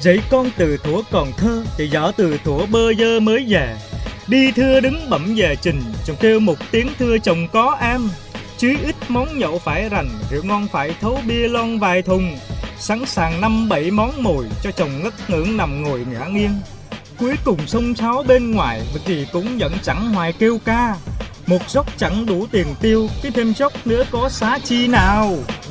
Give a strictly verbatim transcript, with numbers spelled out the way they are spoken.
Dạy con từ thuở còn thơ, dạy dỗ từ thuở bơ vơ mới già. Đi thưa đứng bẩm về trình, chồng kêu một tiếng thưa chồng có em. Chí ít món nhậu phải rành, rượu ngon phải thấu, bia lon vài thùng. Sẵn sàng năm bảy món mồi, cho chồng ngất ngưỡng nằm ngồi ngã nghiêng. Cuối cùng xông xáo bên ngoài, việc gì cũng vẫn chẳng hoài kêu ca. Một giốc chẳng đủ tiền tiêu, cái thêm giốc nữa có xá chi nào.